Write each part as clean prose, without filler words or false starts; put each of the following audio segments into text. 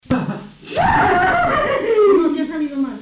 No te ha salido mal.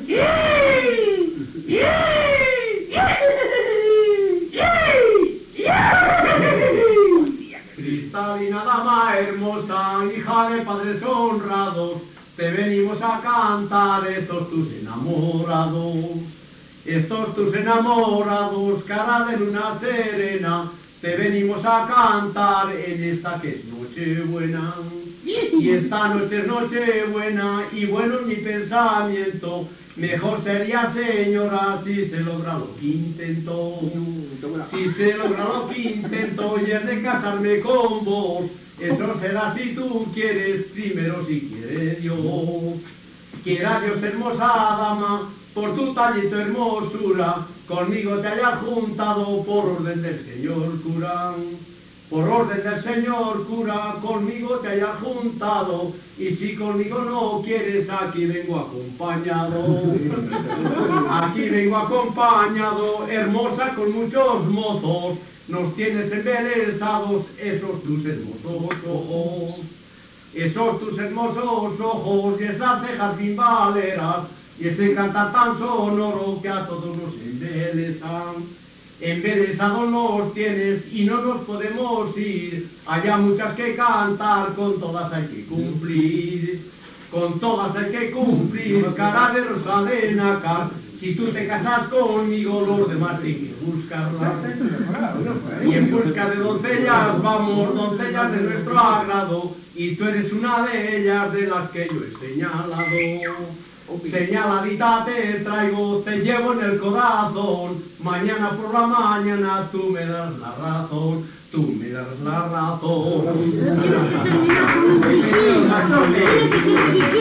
Cristalina, dama hermosa, hija de padres honrados, te venimos a cantar estos tus enamorados. Estos tus enamorados, cara de luna serena, te venimos a cantar en esta que es Nochebuena. Y esta noche es Nochebuena, y bueno es mi pensamiento, mejor sería, señora, si se logra lo que intento. Si se logra lo que intento, y es de casarme con vos, eso será si tú quieres, primero si quiere Dios. Quiera Dios, hermosa dama, por tu talento hermosura, conmigo te hayas juntado por orden del señor cura. Por orden del señor cura, conmigo te hayas juntado, y si conmigo no quieres, aquí vengo acompañado. Aquí vengo acompañado, hermosa con muchos mozos, nos tienes embelesados esos tus hermosos ojos. Esos tus hermosos ojos y esas cejas bimbaleras, y ese cantar tan sonoro que a todos nos embelesan. Embelesados nos tienes y no nos podemos ir, haya muchas que cantar, con todas hay que cumplir. Con todas hay que cumplir, cara de rosa de nácar, si tú te casas conmigo, los demás hay que buscarla. Y en busca de doncellas vamos, doncellas de nuestro agrado, y tú eres una de ellas de las que yo he señalado. Señaladita te traigo, te llevo en el corazón, mañana por la mañana tú me das la razón, tú me das la razón.